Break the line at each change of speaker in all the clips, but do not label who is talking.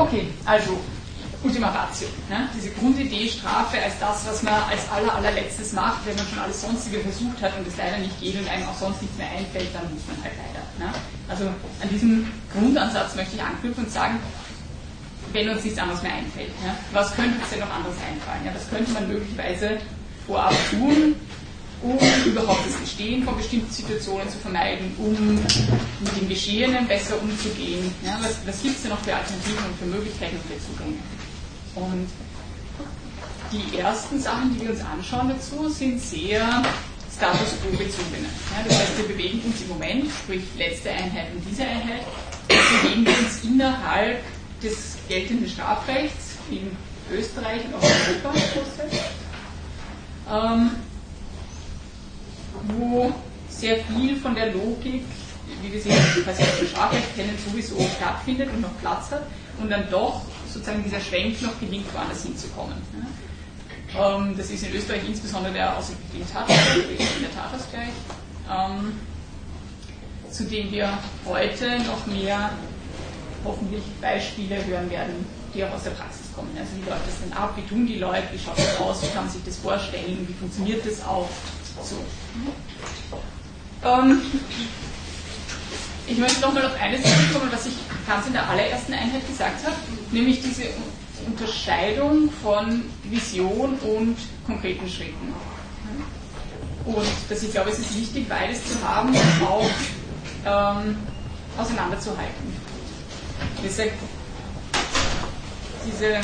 Okay, also Ultima Ratio. Ne? Diese Grundidee Strafe als das, was man als allerletztes macht, wenn man schon alles Sonstige versucht hat und es leider nicht geht und einem auch sonst nichts mehr einfällt, dann muss man halt leider. Ne? Also an diesem Grundansatz möchte ich anknüpfen und sagen, wenn uns nichts anderes mehr einfällt, ja, was könnte uns denn noch anderes einfallen? Ja, was könnte man möglicherweise vorab tun, um überhaupt das Bestehen von bestimmten Situationen zu vermeiden, um mit dem Geschehenen besser umzugehen? Ja, was gibt es denn noch für Alternativen und für Möglichkeiten und für Zugänge? Und die ersten Sachen, die wir uns anschauen dazu, sind sehr Status quo bezogene. Ja, das heißt, wir bewegen uns im Moment, sprich letzte Einheit und diese Einheit, bewegen wir uns innerhalb des geltenden Strafrechts in Österreich und auch in Europa, wo sehr viel von der Logik, wie wir sie quasi aus dem Strafrecht kennen, sowieso stattfindet und noch Platz hat und dann doch sozusagen dieser Schwenk noch gelingt, woanders hinzukommen. Das ist in Österreich insbesondere der außergerichtliche Tatausgleich, zu dem wir heute noch mehr hoffentlich Beispiele hören werden, die auch aus der Praxis kommen. Also wie läuft das denn ab, wie tun die Leute, wie schaut das aus, wie kann man sich das vorstellen, wie funktioniert das auch, so. Ich möchte nochmal auf eines zurückkommen, was ich ganz in der allerersten Einheit gesagt habe, nämlich diese Unterscheidung von Vision und konkreten Schritten. Und dass ich glaube, es ist wichtig, beides zu haben und auch auseinanderzuhalten. Diese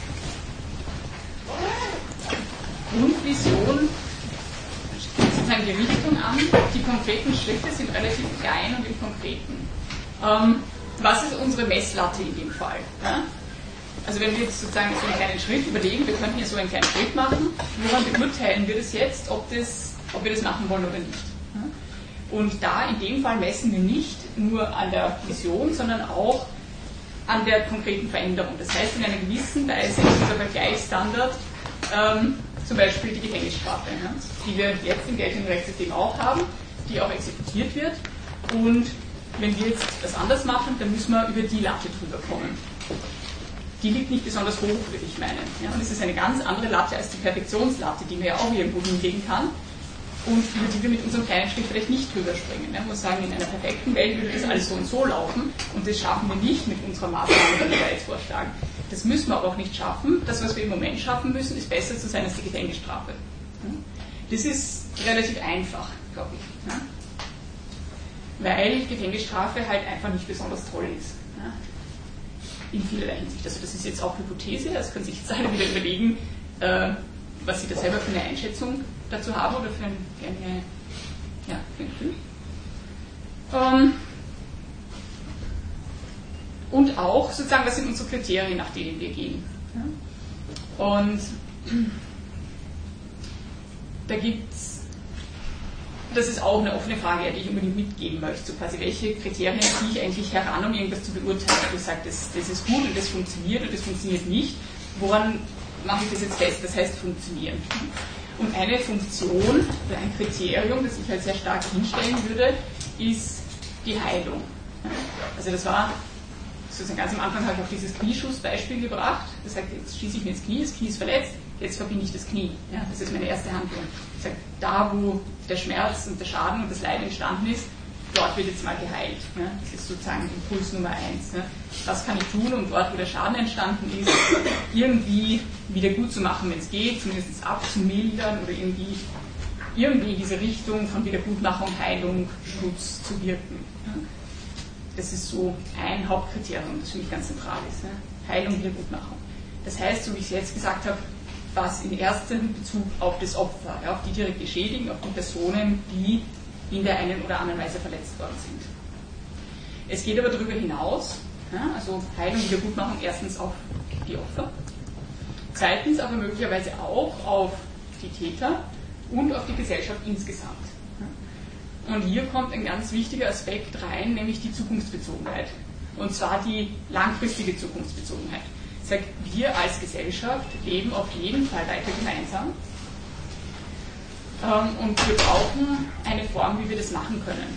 Grundvision sozusagen die Richtung an, die konkreten Schritte sind relativ klein und im Konkreten. Was ist unsere Messlatte in dem Fall? Ja? Also wenn wir jetzt sozusagen so einen kleinen Schritt überlegen, wir könnten ja so einen kleinen Schritt machen, woran beurteilen wir das jetzt, ob wir das machen wollen oder nicht? Ja? Und da in dem Fall messen wir nicht nur an der Vision, sondern auch an der konkreten Veränderung. Das heißt, in einer gewissen Weise ist dieser Vergleichsstandard zum Beispiel die Gefängnisstrafe, ja, die wir jetzt im geltenden Rechtssystem auch haben, die auch exekutiert wird. Und wenn wir jetzt das anders machen, dann müssen wir über die Latte drüber kommen. Die liegt nicht besonders hoch, würde ich meinen. Ja, und es ist eine ganz andere Latte als die Perfektionslatte, die man ja auch irgendwo hinlegen kann und über die wir mit unserem kleinen Schritt vielleicht nicht drüber springen. Wir muss sagen, in einer perfekten Welt würde das alles so und so laufen und das schaffen wir nicht mit unserer Maßnahme, die wir jetzt vorschlagen. Das müssen wir aber auch nicht schaffen. Das, was wir im Moment schaffen müssen, ist besser zu sein als die Gefängnisstrafe. Das ist relativ einfach, glaube ich. Ja? Weil Gefängnisstrafe halt einfach nicht besonders toll ist. Ja? In vielerlei Hinsicht. Also das ist jetzt auch Hypothese, das können sich jetzt alle wieder überlegen, was Sie da selber für eine Einschätzung dazu haben oder für ein Gefühl. Und auch sozusagen, was sind unsere Kriterien, nach denen wir gehen. Ja? Und da gibt es, das ist auch eine offene Frage, die ich unbedingt mitgeben möchte, so quasi, welche Kriterien ziehe ich eigentlich heran, um irgendwas zu beurteilen. Ich sage, das ist gut und das funktioniert und das funktioniert nicht. Woran mache ich das jetzt fest? Das heißt funktionieren. Und eine Funktion oder ein Kriterium, das ich halt sehr stark hinstellen würde, ist die Heilung. Also das war sozusagen ganz am Anfang, habe ich auch dieses Knieschussbeispiel gebracht. Das sagt, jetzt schieße ich mir ins Knie, das Knie ist verletzt, jetzt verbinde ich das Knie. Ja, das ist meine erste Handlung. Ich sage, da wo der Schmerz und der Schaden und das Leid entstanden ist, dort wird jetzt mal geheilt. Ja, das ist sozusagen Impuls Nummer 1. Ja. Was kann ich tun, um dort, wo der Schaden entstanden ist, irgendwie wieder gut zu machen, wenn es geht, zumindest abzumildern oder irgendwie in diese Richtung von Wiedergutmachung, Heilung, Schutz zu wirken. Ja. Das ist so ein Hauptkriterium, das für mich ganz zentral ist. Ne? Heilung, Wiedergutmachung. Das heißt, so wie ich es jetzt gesagt habe, was in ersten Bezug auf das Opfer, ja, auf die direkt Geschädigten, auf die Personen, die in der einen oder anderen Weise verletzt worden sind. Es geht aber darüber hinaus, ja, also Heilung, Wiedergutmachung erstens auf die Opfer, zweitens aber möglicherweise auch auf die Täter und auf die Gesellschaft insgesamt. Und hier kommt ein ganz wichtiger Aspekt rein, nämlich die Zukunftsbezogenheit. Und zwar die langfristige Zukunftsbezogenheit. Ich sage, wir als Gesellschaft leben auf jeden Fall weiter gemeinsam. Und wir brauchen eine Form, wie wir das machen können.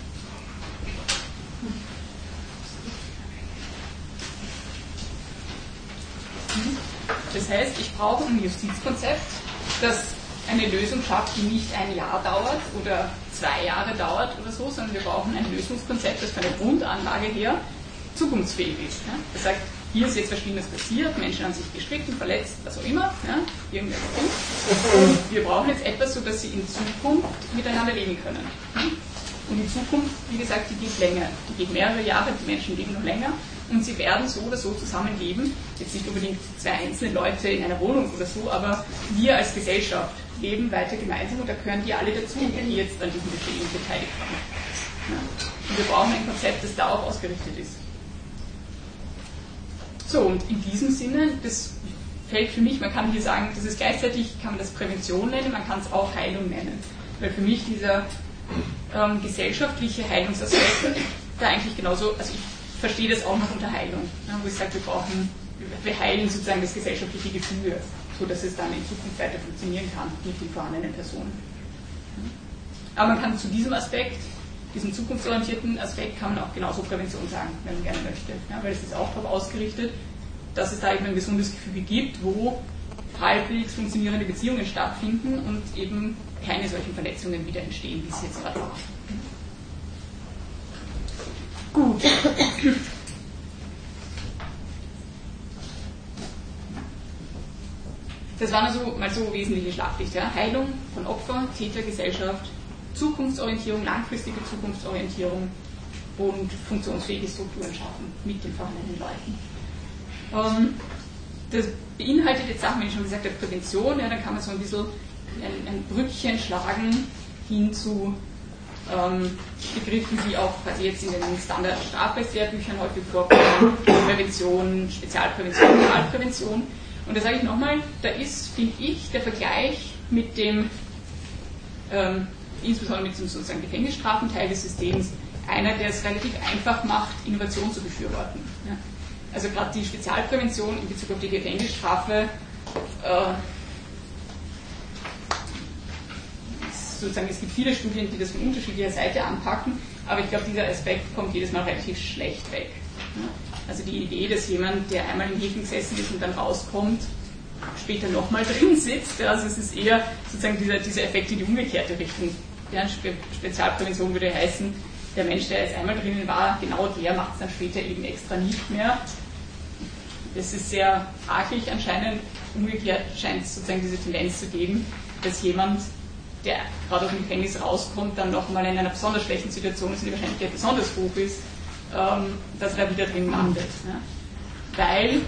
Das heißt, ich brauche ein Justizkonzept, das eine Lösung schafft, die nicht ein Jahr dauert oder 2 Jahre dauert oder so, sondern wir brauchen ein Lösungskonzept, das von der Grundanlage her zukunftsfähig ist. Ja? Das sagt, hier ist jetzt Verschiedenes passiert, Menschen haben sich gestritten, verletzt, was auch immer, ja? Irgendwer Punkt. Und wir brauchen jetzt etwas, sodass sie in Zukunft miteinander leben können. Und die Zukunft, wie gesagt, die geht länger. Die geht mehrere Jahre, die Menschen leben noch länger. Und sie werden so oder so zusammenleben. Jetzt nicht unbedingt 2 einzelne Leute in einer Wohnung oder so, aber wir als Gesellschaft leben weiter gemeinsam und da gehören die alle dazu, die jetzt an diesen Geschehen beteiligt waren. Ja. Und wir brauchen ein Konzept, das darauf ausgerichtet ist. So, und in diesem Sinne, das fällt für mich, man kann hier sagen, das ist gleichzeitig, kann man das Prävention nennen, man kann es auch Heilung nennen. Weil für mich dieser gesellschaftliche Heilungsaspekt da eigentlich genauso, also ich verstehe das auch noch unter Heilung, ne, wo ich sage, wir heilen sozusagen das gesellschaftliche Gefüge, so dass es dann in Zukunft weiter funktionieren kann mit den vorhandenen Personen. Aber man kann zu diesem Aspekt, diesem zukunftsorientierten Aspekt, kann man auch genauso Prävention sagen, wenn man gerne möchte, ja, weil es ist auch darauf ausgerichtet, dass es da eben ein gesundes Gefüge gibt, wo halbwegs funktionierende Beziehungen stattfinden und eben keine solchen Verletzungen wieder entstehen, wie es jetzt gerade war. Gut. Das waren also mal so wesentliche Schlaglichter. Ja? Heilung von Opfer, Tätergesellschaft, Zukunftsorientierung, langfristige Zukunftsorientierung und funktionsfähige Strukturen schaffen mit den vorhandenen Leuten. Das beinhaltet jetzt Sachen, wenn ich schon gesagt habe, Prävention, ja, dann kann man so ein bisschen ein Brückchen schlagen hin zu Begriffen, die auch quasi jetzt in den Standard-Strafrechtslehrbüchern häufig vorkommen, Prävention, Spezialprävention, Generalprävention. Und da sage ich nochmal, da ist, finde ich, der Vergleich mit dem, insbesondere mit dem sozusagen Gefängnisstrafenteil des Systems, einer, der es relativ einfach macht, Innovation zu befürworten. Ja. Also gerade die Spezialprävention in Bezug auf die Gefängnisstrafe, sozusagen, es gibt viele Studien, die das von unterschiedlicher Seite anpacken, aber ich glaube, dieser Aspekt kommt jedes Mal relativ schlecht weg. Also die Idee, dass jemand, der einmal im Häfen gesessen ist und dann rauskommt, später nochmal drin sitzt, also es ist eher sozusagen dieser Effekt in die umgekehrte Richtung. Ja, Spezialprävention würde heißen, der Mensch, der jetzt einmal drinnen war, genau der macht es dann später eben extra nicht mehr. Es ist sehr fraglich anscheinend, umgekehrt scheint es sozusagen diese Tendenz zu geben, dass jemand, der gerade aus dem Gefängnis rauskommt, dann nochmal in einer besonders schlechten Situation ist und die Wahrscheinlichkeit besonders hoch ist, dass er da wieder drin landet. Ja. Weil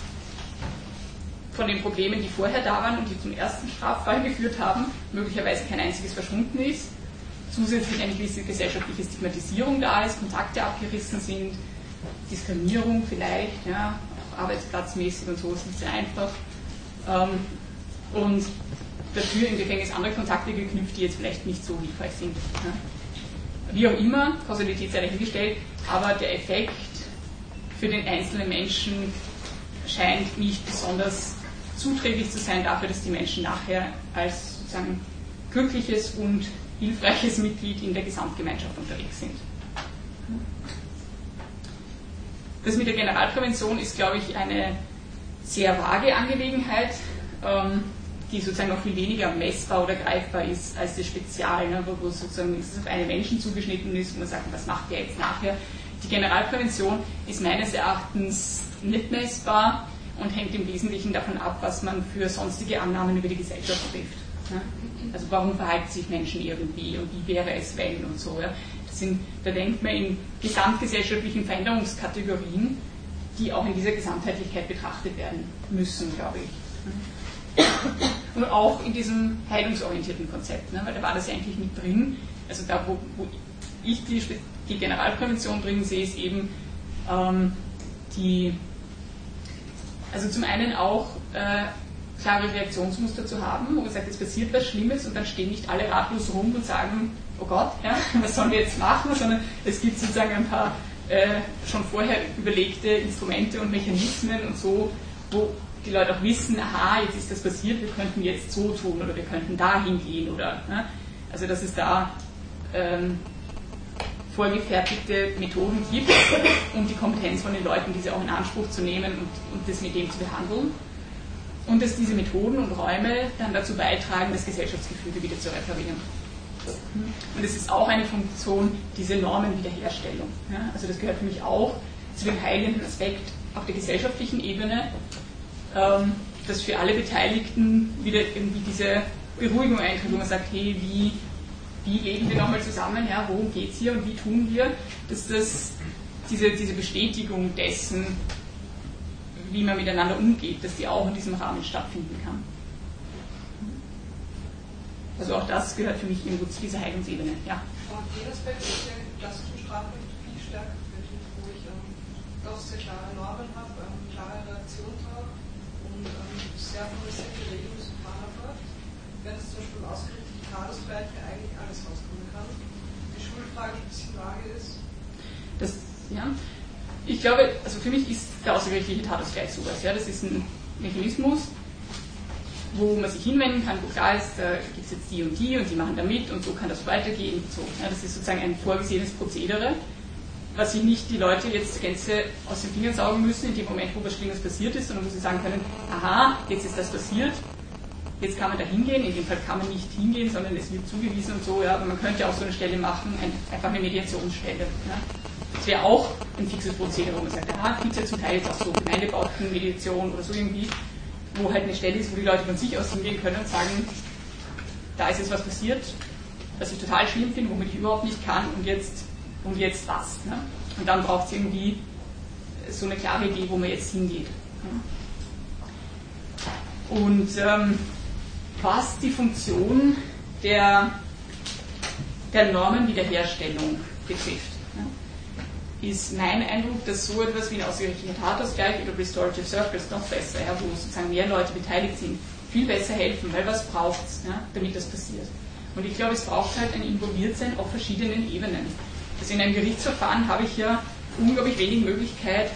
von den Problemen, die vorher da waren und die zum ersten Straffall geführt haben, möglicherweise kein einziges verschwunden ist, zusätzlich eine gewisse gesellschaftliche Stigmatisierung da ist, Kontakte abgerissen sind, Diskriminierung vielleicht, ja, auch arbeitsplatzmäßig und so ist nicht sehr einfach. Und dafür im Gefängnis andere Kontakte geknüpft, die jetzt vielleicht nicht so hilfreich sind. Ja. Wie auch immer, Kausalität sei dahingestellt, aber der Effekt für den einzelnen Menschen scheint nicht besonders zuträglich zu sein dafür, dass die Menschen nachher als sozusagen glückliches und hilfreiches Mitglied in der Gesamtgemeinschaft unterwegs sind. Das mit der Generalprävention ist, glaube ich, eine sehr vage Angelegenheit, die sozusagen noch viel weniger messbar oder greifbar ist als das Spezial, ne, wo sozusagen es auf einen Menschen zugeschnitten ist und man sagt, was macht der jetzt nachher? Die Generalprävention ist meines Erachtens nicht messbar und hängt im Wesentlichen davon ab, was man für sonstige Annahmen über die Gesellschaft trifft. Ne? Also warum verhalten sich Menschen irgendwie und wie wäre es, wenn und so. Ja? Da denkt man in gesamtgesellschaftlichen Veränderungskategorien, die auch in dieser Gesamtheitlichkeit betrachtet werden müssen, glaube ich. Und auch in diesem heilungsorientierten Konzept, ne? Weil da war das ja eigentlich mit drin. Also da, wo ich die Generalprävention drin sehe, ist eben also zum einen auch klare Reaktionsmuster zu haben, wo man sagt, es passiert was Schlimmes und dann stehen nicht alle ratlos rum und sagen, oh Gott, ja, was sollen wir jetzt machen, sondern es gibt sozusagen ein paar schon vorher überlegte Instrumente und Mechanismen und so, wo die Leute auch wissen, aha, jetzt ist das passiert, wir könnten jetzt so tun oder wir könnten da hingehen oder, ne? Also dass es da vorgefertigte Methoden gibt, um die Kompetenz von den Leuten, diese auch in Anspruch zu nehmen und das mit dem zu behandeln. und dass diese Methoden und Räume dann dazu beitragen, das Gesellschaftsgefüge wieder zu reparieren. Und es ist auch eine Funktion dieser Normenwiederherstellung. Ja? Also das gehört für mich auch zu dem heilenden Aspekt auf der gesellschaftlichen Ebene, dass für alle Beteiligten wieder irgendwie diese Beruhigung eintritt, wo man sagt, hey, wie leben wir nochmal zusammen, ja? Worum geht es hier und wie tun wir, dass das diese Bestätigung dessen, wie man miteinander umgeht, dass die auch in diesem Rahmen stattfinden kann. Also auch das gehört für mich irgendwo zu dieser Heilungsebene. Ja.
Und den Aspekt ist der klassischen Strafrecht viel stärker vertritt, wo ich doch sehr klare Normen habe, klare Reaktion habe und sehr fokussierte Regelungs- und Verfahren. Wenn es zum Beispiel ausgerichtete Tagesbereiche eigentlich alles rauskommen kann, die Schulfrage ein bisschen vage ist.
Ja. Ich glaube, also für mich ist der außergerichtliche Tatsausgleich sowas. Ja. Das ist ein Mechanismus, wo man sich hinwenden kann, wo klar ist, da gibt es jetzt die und die machen da mit und so kann das weitergehen. So. Ja, das ist sozusagen ein vorgesehenes Prozedere, was sich nicht die Leute jetzt Gänze aus den Fingern saugen müssen in dem Moment, wo was Schlimmes passiert ist, sondern wo sie sagen können, aha, jetzt ist das passiert, jetzt kann man da hingehen, in dem Fall kann man nicht hingehen, sondern es wird zugewiesen und so, ja, aber man könnte auch so eine Stelle machen, einfach eine Mediationsstelle. Ja. Das wäre auch ein fixes Prozedere, wo man sagt, aha, gibt es ja zum Teil jetzt auch so Gemeindebauten, Mediation oder so irgendwie, wo halt eine Stelle ist, wo die Leute von sich aus hingehen können und sagen, da ist jetzt was passiert, was ich total schlimm finde, womit ich überhaupt nicht kann und jetzt was. Ne? Und dann braucht es irgendwie so eine klare Idee, wo man jetzt hingeht. Ne? Und was die Funktion der Normenwiederherstellung betrifft, ist mein Eindruck, dass so etwas wie ein außergerichtlicher Tatausgleich oder Restorative Circles noch besser, ja, wo sozusagen mehr Leute beteiligt sind, viel besser helfen, weil was braucht es, ja, damit das passiert. Und ich glaube, es braucht halt ein Involviertsein auf verschiedenen Ebenen. Also in einem Gerichtsverfahren habe ich ja unglaublich wenig Möglichkeit,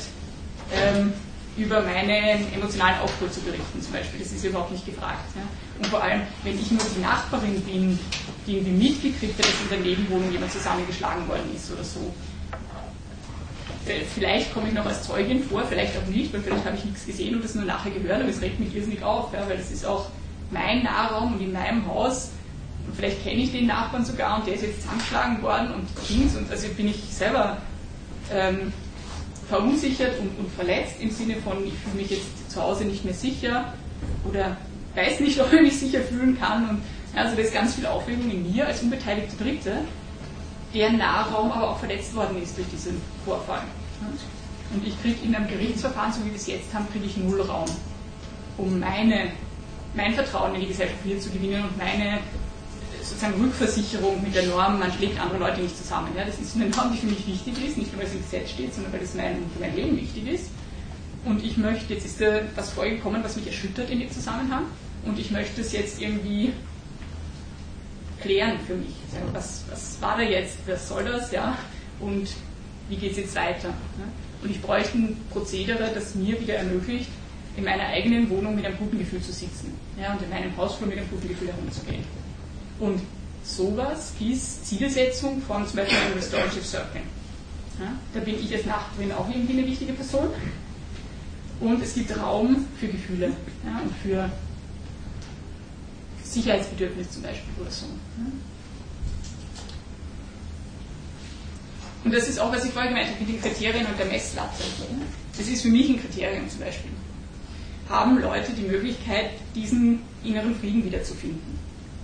über meinen emotionalen Aufruhr zu berichten zum Beispiel. Das ist überhaupt nicht gefragt. Ja. Und vor allem, wenn ich nur die Nachbarin bin, die irgendwie mitgekriegt hat, dass in der Nebenwohnung jemand zusammengeschlagen worden ist oder so, vielleicht komme ich noch als Zeugin vor, vielleicht auch nicht, weil vielleicht habe ich nichts gesehen und das nur nachher gehört, aber es regt mich irrsinnig auf, ja, weil das ist auch mein Nahraum und in meinem Haus und vielleicht kenne ich den Nachbarn sogar und der ist jetzt zusammengeschlagen worden und Dings und also bin ich selber verunsichert und verletzt im Sinne von, ich fühle mich jetzt zu Hause nicht mehr sicher oder weiß nicht, ob ich mich sicher fühlen kann und also da ist ganz viel Aufregung in mir als unbeteiligte Dritte, deren Nahraum aber auch verletzt worden ist durch diesen Vorfall. Und ich kriege in einem Gerichtsverfahren, so wie wir es jetzt haben, kriege ich null Raum, um mein Vertrauen in die Gesellschaft wieder zu gewinnen und meine sozusagen Rückversicherung mit der Norm, man schlägt andere Leute nicht zusammen. Ja, das ist eine Norm, die für mich wichtig ist, nicht nur weil es im Gesetz steht, sondern weil es für mein Leben wichtig ist. Und ich möchte, jetzt ist da was vorgekommen, was mich erschüttert in dem Zusammenhang und ich möchte es jetzt irgendwie klären für mich. Was war da jetzt, was soll das, ja, und wie geht es jetzt weiter? Ja? Und ich bräuchte ein Prozedere, das mir wieder ermöglicht, in meiner eigenen Wohnung mit einem guten Gefühl zu sitzen, ja, und in meinem Hausflur mit einem guten Gefühl herumzugehen. Und sowas ist Zielsetzung von zum Beispiel einem Restorative Circle. Ja? Da bin ich als Nachbarin auch irgendwie eine wichtige Person und es gibt Raum für Gefühle, ja, und für Sicherheitsbedürfnis zum Beispiel oder so. Und das ist auch, was ich vorher gemeint habe mit den Kriterien und der Messlatte. Das ist für mich ein Kriterium zum Beispiel. Haben Leute die Möglichkeit, diesen inneren Frieden wiederzufinden?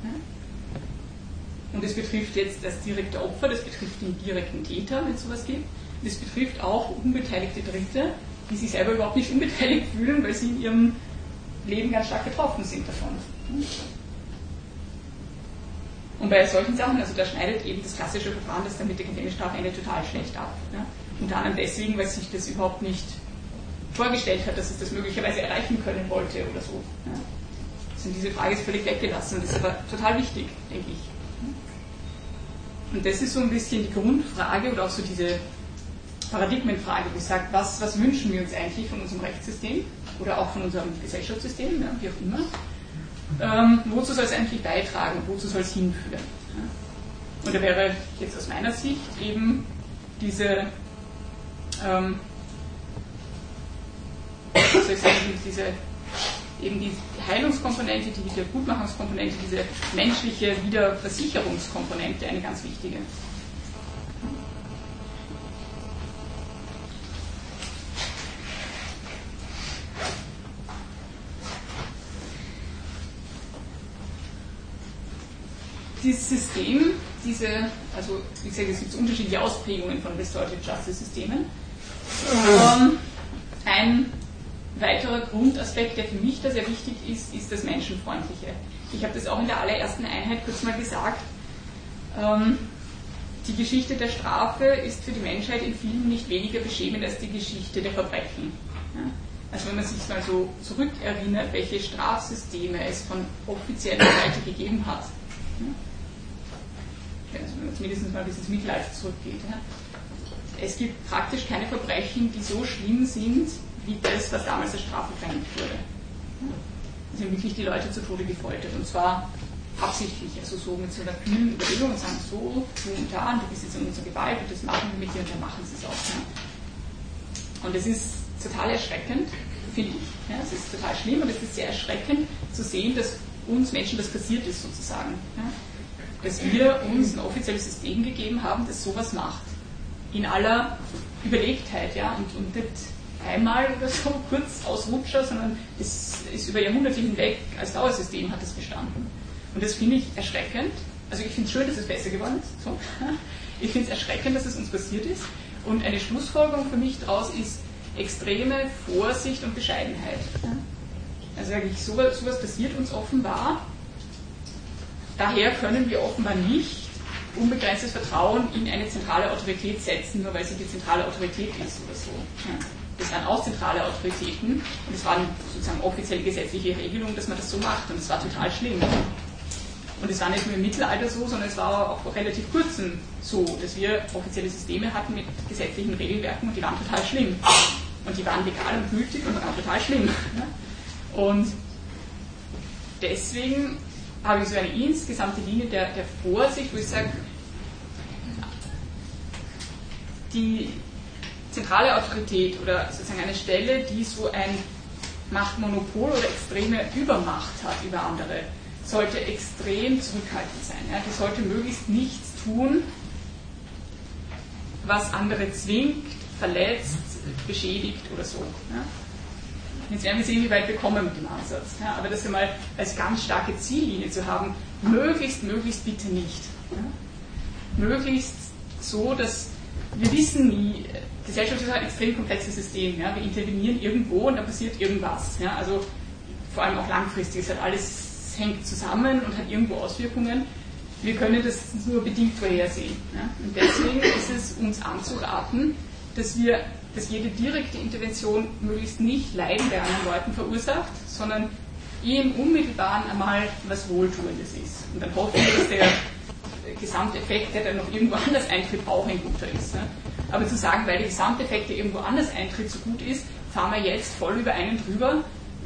Und das betrifft jetzt das direkte Opfer, das betrifft den direkten Täter, wenn es sowas gibt. Das betrifft auch unbeteiligte Dritte, die sich selber überhaupt nicht unbeteiligt fühlen, weil sie in ihrem Leben ganz stark betroffen sind davon. Und bei solchen Sachen, also da schneidet eben das klassische Verfahren, das dann mit der Gefängnisstrafe endet, total schlecht ab. Ja? Unter anderem deswegen, weil sich das überhaupt nicht vorgestellt hat, dass es das möglicherweise erreichen können wollte oder so. Ja? Also diese Frage ist völlig weggelassen, das ist aber total wichtig, denke ich. Und das ist so ein bisschen die Grundfrage oder auch so diese Paradigmenfrage, die sagt, was wünschen wir uns eigentlich von unserem Rechtssystem oder auch von unserem Gesellschaftssystem, ja, wie auch immer. Wozu soll es eigentlich beitragen, wozu soll es hinführen? Ja? Und da wäre jetzt aus meiner Sicht eben diese eben die Heilungskomponente, die Wiedergutmachungskomponente, diese menschliche Wiederversicherungskomponente eine ganz wichtige. Dieses System, also wie gesagt, es gibt unterschiedliche Ausprägungen von Restorative Justice Systemen. Ein weiterer Grundaspekt, der für mich da sehr wichtig ist, ist das Menschenfreundliche. Ich habe das auch in der allerersten Einheit kurz mal gesagt. Die Geschichte der Strafe ist für die Menschheit in vielen nicht weniger beschämend als die Geschichte der Verbrechen. Ja? Also wenn man sich mal so zurückerinnert, welche Strafsysteme es von offizieller Seite gegeben hat. Also wenn man zumindest mal bis ins Mittelalter zurückgeht. Ja? Es gibt praktisch keine Verbrechen, die so schlimm sind, wie das, was damals als Strafe verhängt wurde. Es sind wirklich die Leute zu Tode gefoltert, und zwar absichtlich, also so mit so einer kühlen Überlegung und sagen, so, du und da, und du bist jetzt in unserer Gewalt und das machen wir mit dir und dann machen sie es auch. Ja. Und es ist total erschreckend, finde ich. Ja, es ist total schlimm und es ist sehr erschreckend zu sehen, dass uns Menschen das passiert ist sozusagen. Ja. Dass wir uns ein offizielles System gegeben haben, das sowas macht. In aller Überlegtheit, ja, und nicht einmal oder so kurz Ausrutscher, sondern es ist über Jahrhunderte hinweg als Dauersystem hat es bestanden. Und das finde ich erschreckend. Also ich finde es schön, dass es besser geworden ist. So. Ich finde es erschreckend, dass es uns passiert ist. Und eine Schlussfolgerung für mich daraus ist extreme Vorsicht und Bescheidenheit. Also eigentlich sowas passiert uns offenbar. Daher können wir offenbar nicht unbegrenztes Vertrauen in eine zentrale Autorität setzen, nur weil sie die zentrale Autorität ist oder so. Das waren auch zentrale Autoritäten und es waren sozusagen offizielle gesetzliche Regelungen, dass man das so macht, und es war total schlimm. Und es war nicht nur im Mittelalter so, sondern es war auch vor relativ kurzem so, dass wir offizielle Systeme hatten mit gesetzlichen Regelwerken und die waren total schlimm. Und die waren legal und gültig und waren total schlimm. Und deswegen habe ich so eine insgesamte Linie der Vorsicht, wo ich sage, die zentrale Autorität oder sozusagen eine Stelle, die so ein Machtmonopol oder extreme Übermacht hat über andere, sollte extrem zurückhaltend sein. Ja? Die sollte möglichst nichts tun, was andere zwingt, verletzt, beschädigt oder so. Ja? Jetzt werden wir sehen, wie weit wir kommen mit dem Ansatz. Ja? Aber das einmal als ganz starke Ziellinie zu haben, möglichst bitte nicht. Ja? Möglichst so, dass wir wissen nie, Gesellschaft ist ein extrem komplexes System. Ja? Wir intervenieren irgendwo und dann passiert irgendwas. Ja? Also vor allem auch langfristig. Es hat alles hängt zusammen und hat irgendwo Auswirkungen. Wir können das nur bedingt vorhersehen. Ja? Und deswegen ist es uns anzuraten, dass jede direkte Intervention möglichst nicht Leiden bei anderen Leuten verursacht, sondern im Unmittelbaren einmal was Wohltuendes ist. Und dann hoffen wir, dass der Gesamteffekt, der dann noch irgendwo anders eintritt, auch ein guter ist. Ja? Aber zu sagen, weil der Gesamteffekt, der irgendwo anders eintritt, so gut ist, fahren wir jetzt voll über einen drüber,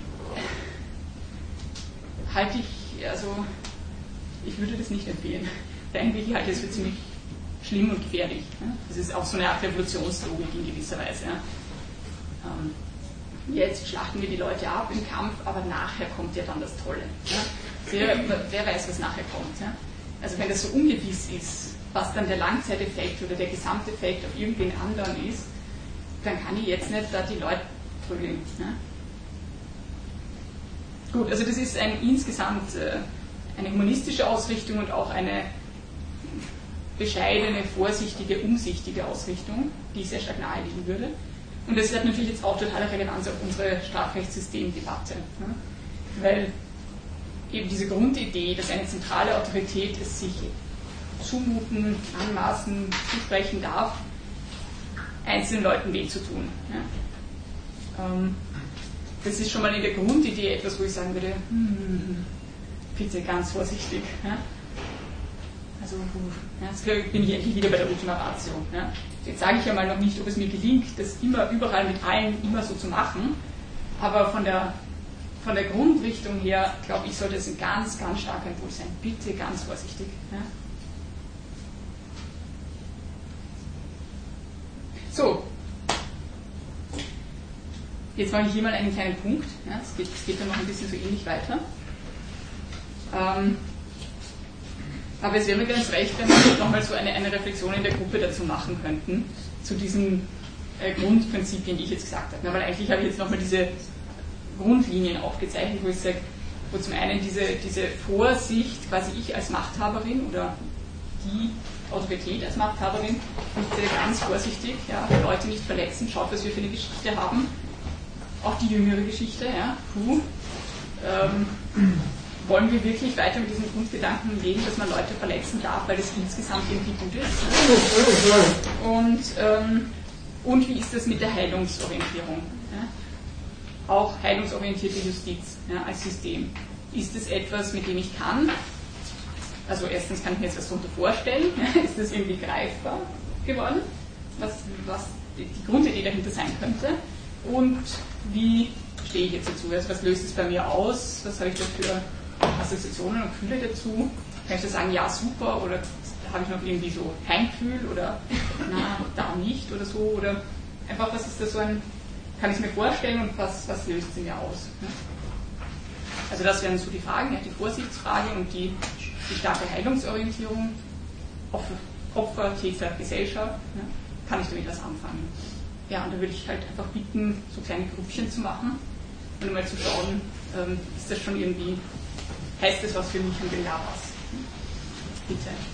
halte ich, also ich würde das nicht empfehlen. Eigentlich halte ich es für ziemlich schlimm und gefährlich. Ja? Das ist auch so eine Art Revolutionslogik in gewisser Weise. Ja? Jetzt schlachten wir die Leute ab im Kampf, aber nachher kommt ja dann das Tolle. Ja? Wer weiß, was nachher kommt. Ja? Also wenn das so ungewiss ist, was dann der Langzeiteffekt oder der Gesamteffekt auf irgendwen anderen ist, dann kann ich jetzt nicht da die Leute prügeln. Ja? Gut, also das ist insgesamt eine humanistische Ausrichtung und auch eine bescheidene, vorsichtige, umsichtige Ausrichtung, die ich sehr stark nahelegen würde. Und das hat natürlich jetzt auch totale Relevanz auf unsere Strafrechtssystemdebatte. Ja? Weil eben diese Grundidee, dass eine zentrale Autorität es sich zumuten, anmaßen, zusprechen darf, einzelnen Leuten weh zu tun. Ja? Das ist schon mal in der Grundidee etwas, wo ich sagen würde, bitte ganz vorsichtig. Ja? Also jetzt bin ich endlich wieder bei der Ultima Ratio. Ja? Jetzt sage ich ja mal noch nicht, ob es mir gelingt, das immer überall mit allen immer so zu machen, aber von der Grundrichtung her, glaube ich, sollte es ein ganz, ganz starker Impuls sein. Bitte ganz vorsichtig. Ja? So. Jetzt mache ich hier mal einen kleinen Punkt. Ja, es geht dann noch ein bisschen so ähnlich weiter. Aber es wäre mir ganz recht, wenn wir nochmal so eine Reflexion in der Gruppe dazu machen könnten, zu diesen Grundprinzipien, die ich jetzt gesagt habe. Ja, weil eigentlich habe ich jetzt nochmal diese Grundlinien aufgezeichnet, wo ich sage, wo zum einen diese Vorsicht, quasi ich als Machthaberin oder die Autorität als Machthaberin, bitte ganz vorsichtig, ja, Leute nicht verletzen, schaut, was wir für eine Geschichte haben, auch die jüngere Geschichte, ja, wollen wir wirklich weiter mit diesen Grundgedanken leben, dass man Leute verletzen darf, weil das insgesamt irgendwie gut ist. Und wie ist das mit der Heilungsorientierung? Ja? Auch heilungsorientierte Justiz, ja, als System. Ist das etwas, mit dem ich kann? Also erstens kann ich mir jetzt was darunter vorstellen. Ja? Ist das irgendwie greifbar geworden? Was die Grundidee dahinter sein könnte? Und wie stehe ich jetzt dazu? Also was löst es bei mir aus? Was habe ich da für Assoziationen und Gefühle dazu? Kann ich da sagen, ja, super, oder habe ich noch irgendwie so kein Gefühl, oder na, da nicht, oder so, oder einfach, was ist da so ein, kann ich es mir vorstellen und was löst sie mir aus? Ne? Also das wären so die Fragen, ja, die Vorsichtsfrage und die starke Heilungsorientierung, Opfer, Täter, Gesellschaft, ne? Kann ich damit was anfangen? Ja, und da würde ich halt einfach bitten, so kleine Grüppchen zu machen und mal zu schauen, ist das schon irgendwie, heißt das was für mich und wenn ja, was? Bitte.